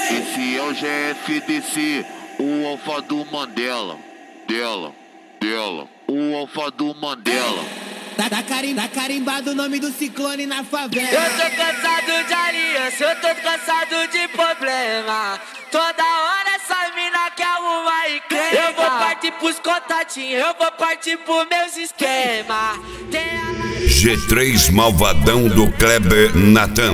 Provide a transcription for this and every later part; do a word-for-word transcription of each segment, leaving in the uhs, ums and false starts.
Esse é o G F D C, o alfa do Mandela. Dela, dela, o alfa do Mandela. Tá, tá, carim, tá carimbado o nome do ciclone na favela. Eu tô cansado de aliança, eu tô cansado de problema. Toda hora essa mina quer arrumar encrenca. Eu vou partir pros contatinhos, eu vou partir pros meus esquemas. G três Malvadão do Kleber Natan.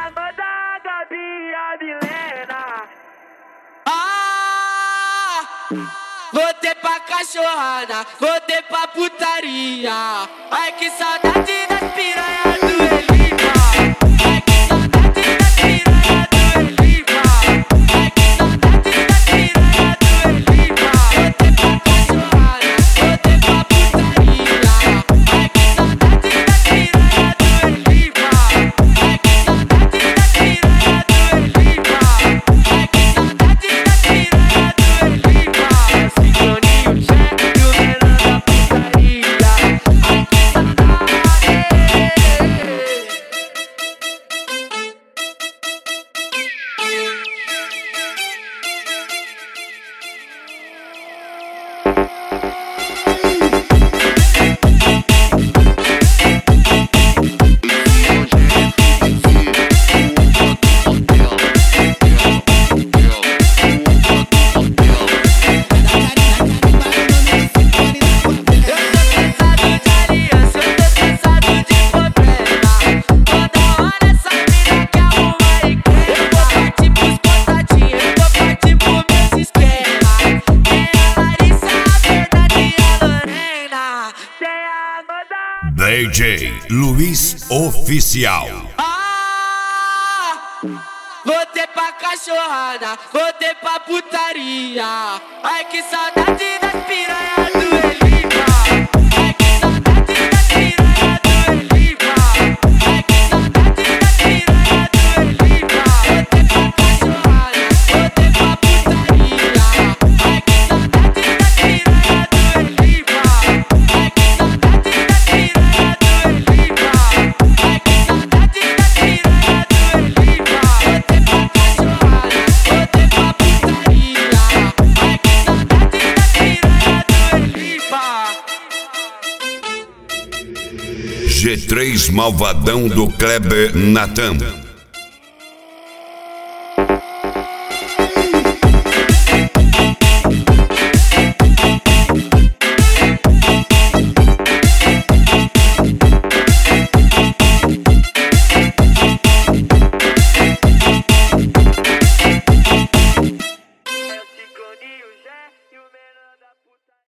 Ah, voltei pra cachorrada, voltei pra putaria. Ai que saudade das piranhas do Elipa. Ai que saudade das piranhas do Elipa. Ai que saudade das piranhas do Elipa. Voltei pra cachorrada, voltei pra putaria. Ai que saudade das piranhas do Elipa. Ai que saudade das piranhas do Elipa. Ai que saudade das piranhas do Elipa. Sincroninho chefe do menor da putaria. Ai que saudade. D J Luiz Oficial. Ah, voltei pra cachorrada, voltei pra putaria. Ai que saudade das piranhas do Elipa. Ai que saudade das piranhas do Elipa. Ai que saudade das piranhas do Elipa. Voltei pra cachorrada, voltei pra putaria. Ai que saudade das piranhas do Elipa. Ai que saudade das piranhas do Elipa. Ai que saudade das piranhas do Elipa. Voltei pra cachorrada, voltei pra putaria. Ai que saudade das piranhas do Elipa. G três Malvadão do Kleber Natan.